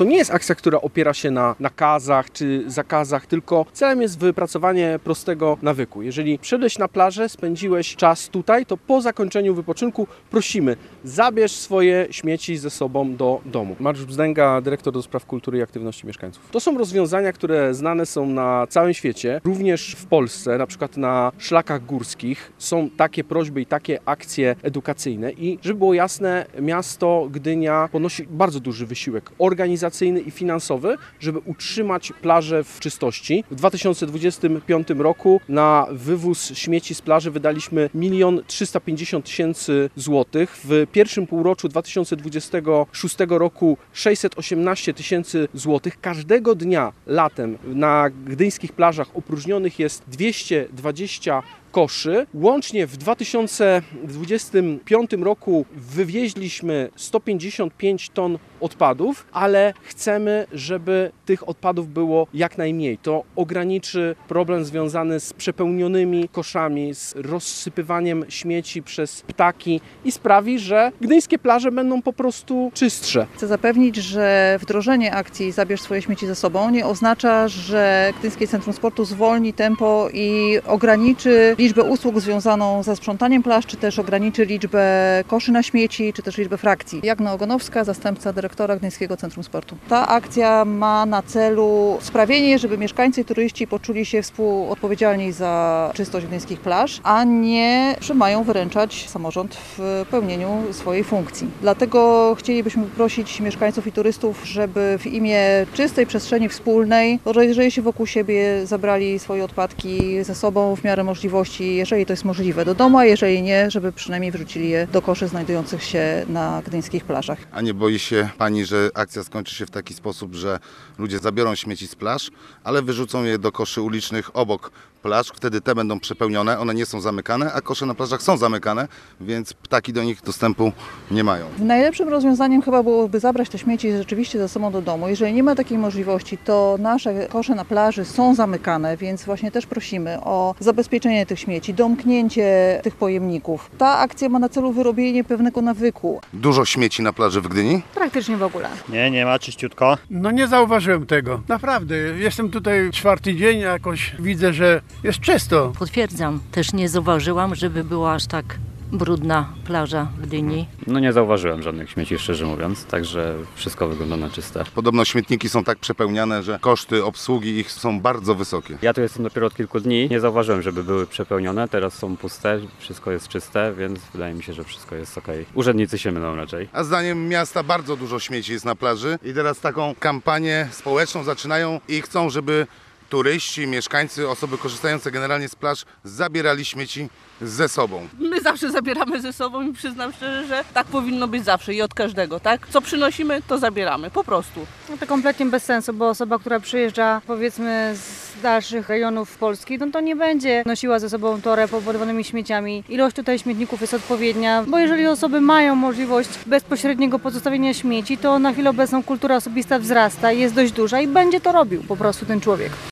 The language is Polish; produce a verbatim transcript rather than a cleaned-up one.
To nie jest akcja, która opiera się na nakazach czy zakazach, tylko celem jest wypracowanie prostego nawyku. Jeżeli przyszedłeś na plażę, spędziłeś czas tutaj, to po zakończeniu wypoczynku prosimy, zabierz swoje śmieci ze sobą do domu. Mariusz Bzdęga, dyrektor do spraw kultury i aktywności mieszkańców. To są rozwiązania, które znane są na całym świecie, również w Polsce, na przykład na szlakach górskich są takie prośby i takie akcje edukacyjne i żeby było jasne, miasto Gdynia ponosi bardzo duży wysiłek organizacyjny i finansowy, żeby utrzymać plażę w czystości. W dwa tysiące dwudziestym piątym roku na wywóz śmieci z plaży wydaliśmy milion trzysta pięćdziesiąt tysięcy złotych. W pierwszym półroczu dwa tysiące dwudziestego szóstego roku sześćset osiemnaście tysięcy złotych. Każdego dnia latem na gdyńskich plażach opróżnionych jest dwieście dwadzieścia koszy. Łącznie w dwa tysiące dwudziestym piątym roku wywieźliśmy sto pięćdziesiąt pięć ton odpadów, ale chcemy, żeby tych odpadów było jak najmniej. To ograniczy problem związany z przepełnionymi koszami, z rozsypywaniem śmieci przez ptaki i sprawi, że gdyńskie plaże będą po prostu czystsze. Chcę zapewnić, że wdrożenie akcji Zabierz swoje śmieci ze sobą nie oznacza, że Gdyńskie Centrum Sportu zwolni tempo i ograniczy liczbę usług związaną ze sprzątaniem plaż, czy też ograniczy liczbę koszy na śmieci, czy też liczbę frakcji. Jagna Ogonowska, zastępca dyrektora Gdyńskiego Centrum Sportu. Ta akcja ma na celu sprawienie, żeby mieszkańcy i turyści poczuli się współodpowiedzialni za czystość gdyńskich plaż, a nie że mają wyręczać samorząd w pełnieniu swojej funkcji. Dlatego chcielibyśmy prosić mieszkańców i turystów, żeby w imię czystej przestrzeni wspólnej rozejrzeli się wokół siebie, zabrali swoje odpadki ze sobą w miarę możliwości, jeżeli to jest możliwe, do domu, a jeżeli nie, żeby przynajmniej wrzucili je do koszy znajdujących się na gdyńskich plażach. A nie boi się Pani, że akcja skończy się w taki sposób, że ludzie zabiorą śmieci z plaż, ale wyrzucą je do koszy ulicznych obok plaż, wtedy te będą przepełnione, one nie są zamykane, a kosze na plażach są zamykane, więc ptaki do nich dostępu nie mają. Najlepszym rozwiązaniem chyba byłoby zabrać te śmieci rzeczywiście ze sobą do domu. Jeżeli nie ma takiej możliwości, to nasze kosze na plaży są zamykane, więc właśnie też prosimy o zabezpieczenie tych śmieci, domknięcie tych pojemników. Ta akcja ma na celu wyrobienie pewnego nawyku. Dużo śmieci na plaży w Gdyni? Praktycznie w ogóle. Nie, nie ma, czyściutko. No nie zauważyłem tego. Naprawdę. Jestem tutaj czwarty dzień, jakoś widzę, że jest czysto. Potwierdzam. Też nie zauważyłam, żeby była aż tak brudna plaża w Gdyni. No nie zauważyłem żadnych śmieci, szczerze mówiąc, także wszystko wygląda na czyste. Podobno śmietniki są tak przepełniane, że koszty obsługi ich są bardzo wysokie. Ja tu jestem dopiero od kilku dni, nie zauważyłem, żeby były przepełnione, teraz są puste, wszystko jest czyste, więc wydaje mi się, że wszystko jest okej. Urzędnicy się mylą raczej. A zdaniem miasta bardzo dużo śmieci jest na plaży i teraz taką kampanię społeczną zaczynają i chcą, żeby turyści, mieszkańcy, osoby korzystające generalnie z plaż zabierali śmieci ze sobą. My zawsze zabieramy ze sobą i przyznam szczerze, że tak powinno być zawsze i od każdego, tak? Co przynosimy, to zabieramy, po prostu. No to kompletnie bez sensu, bo osoba, która przyjeżdża powiedzmy z dalszych rejonów Polski, no to nie będzie nosiła ze sobą torebę obładowanymi śmieciami. Ilość tutaj śmietników jest odpowiednia, bo jeżeli osoby mają możliwość bezpośredniego pozostawienia śmieci, to na chwilę obecną kultura osobista wzrasta, jest dość duża i będzie to robił po prostu ten człowiek.